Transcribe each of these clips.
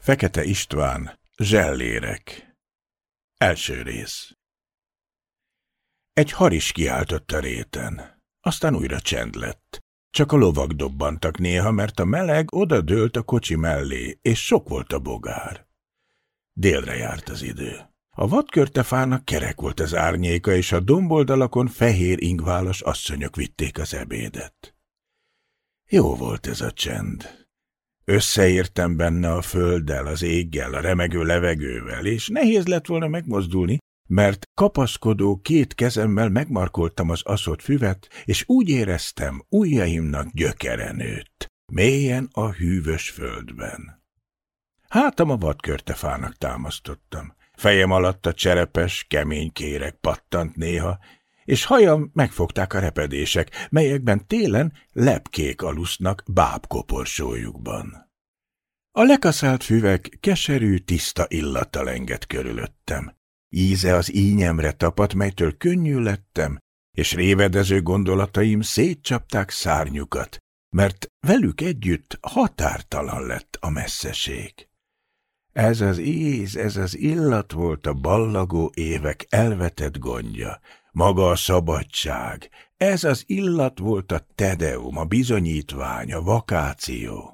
Fekete István, Zsellérek. Első rész. Egy haris kiáltott a réten, aztán újra csend lett. Csak a lovak dobbantak néha, mert a meleg odadőlt a kocsi mellé, és sok volt a bogár. Délre járt az idő. A vadkörtefának kerek volt az árnyéka, és a domboldalakon fehér ingválas asszonyok vitték az ebédet. Jó volt ez a csend. Összeértem benne a földdel, az éggel, a remegő levegővel, és nehéz lett volna megmozdulni, mert kapaszkodó két kezemmel megmarkoltam az aszott füvet, és úgy éreztem, ujjaimnak gyökere nőtt, mélyen a hűvös földben. Hátam a vadkörtefának támasztottam. Fejem alatt a cserepes, kemény kéreg pattant néha, és hajam megfogták a repedések, melyekben télen lepkék alusznak bábkoporsójukban. A lekaszált füvek keserű, tiszta illattal engett körülöttem. Íze az ínyemre tapadt, melytől könnyű lettem, és révedező gondolataim szétcsapták szárnyukat, mert velük együtt határtalan lett a messzeség. Ez az íz, ez az illat volt a ballagó évek elvetett gondja, maga a szabadság, ez az illat volt a tedeum, a bizonyítvány, a vakáció.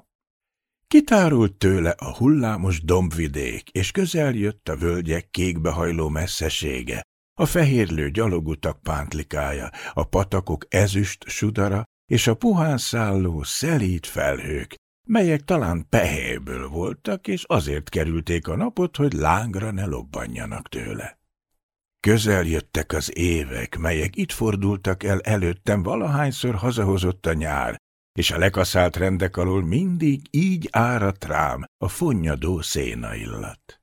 Kitárult tőle a hullámos dombvidék, és közel jött a völgyek kékbehajló messzesége, a fehérlő gyalogutak pántlikája, a patakok ezüst sudara és a puhán szálló szelíd felhők, melyek talán pehéből voltak, és azért kerülték a napot, hogy lángra ne lobbanjanak tőle. Közel jöttek az évek, melyek itt fordultak el előttem, valahányszor hazahozott a nyár, és a lekaszált rendek alól mindig így áradt rám a fonnyadó szénaillat.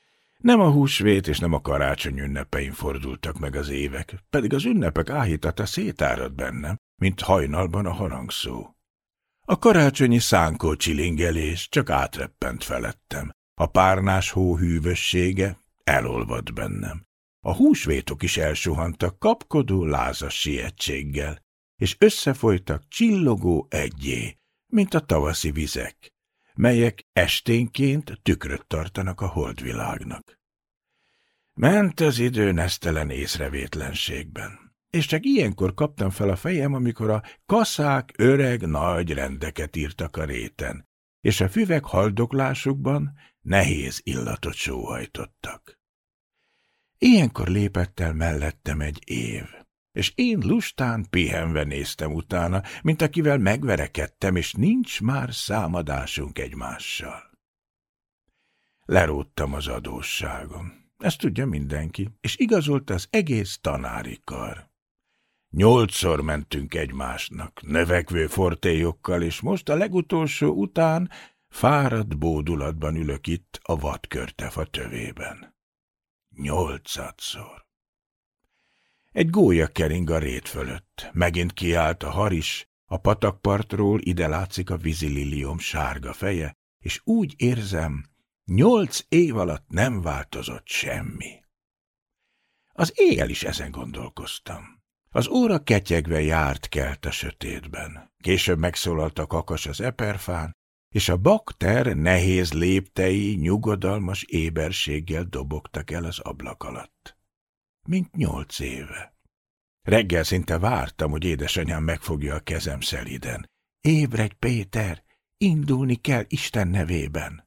Nem a húsvét és nem a karácsony ünnepein fordultak meg az évek, pedig az ünnepek áhítata szétárad bennem, mint hajnalban a harangszó. A karácsonyi szánkó csilingelés csak átreppent felettem, a párnás hó hűvössége elolvadt bennem. A húsvétok is elsuhantak kapkodó, lázas sietséggel, és összefolytak csillogó eggyé, mint a tavaszi vizek, melyek esténként tükröt tartanak a holdvilágnak. Ment az idő nesztelen észrevétlenségben, és csak ilyenkor kaptam fel a fejem, amikor a kaszák öreg nagy rendeket írtak a réten, és a füvek haldoklásukban nehéz illatot sóhajtottak. Ilyenkor lépett el mellettem egy év, és én lustán pihenve néztem utána, mint akivel megverekedtem, és nincs már számadásunk egymással. Leróttam az adósságom, ezt tudja mindenki, és igazolt az egész tanári kar. 8-szor mentünk egymásnak, növekvő fortéjokkal, és most a legutolsó után fáradt bódulatban ülök itt a vadkörtefa tövében. 8-szor. Egy gólya kering a rét fölött, megint kiállt a haris, a patakpartról ide látszik a vízililiom sárga feje, és úgy érzem, 8 év alatt nem változott semmi. Az éjjel is ezen gondolkoztam. Az óra ketyegve járt kelt a sötétben. Később megszólalt a kakas az eperfán, és a bakter nehéz léptei nyugodalmas éberséggel dobogtak el az ablak alatt. Mint 8 éve. Reggel szinte vártam, hogy édesanyám megfogja a kezem szeliden. Ébredj, Péter, indulni kell Isten nevében.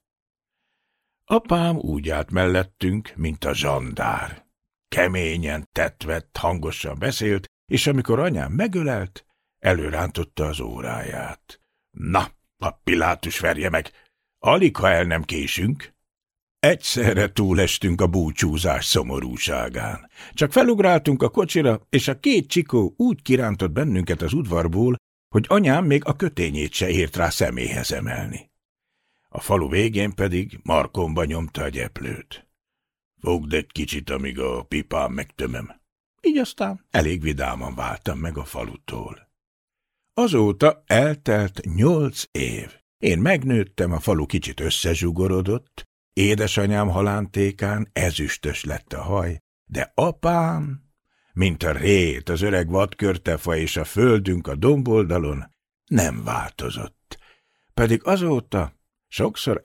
Apám úgy állt mellettünk, mint a zsandár. Keményen tettvett, hangosan beszélt, és amikor anyám megölelt, előrántotta az óráját. Na, a Pilátus verje meg! Alig, ha el nem késünk. Egyszerre túlestünk a búcsúzás szomorúságán. Csak felugráltunk a kocsira, és a 2 csikó úgy kirántott bennünket az udvarból, hogy anyám még a kötényét se ért rá személyhez emelni. A falu végén pedig markomba nyomta a gyeplőt. Fogd egy kicsit, amíg a pipám megtömem. Így aztán elég vidáman váltam meg a falutól. Azóta eltelt 8 év. Én megnőttem, a falu kicsit összezsugorodott, édesanyám halántékán ezüstös lett a haj, de apám, mint a rét, az öreg vadkörtefa és a földünk a domboldalon, nem változott. Pedig azóta sokszor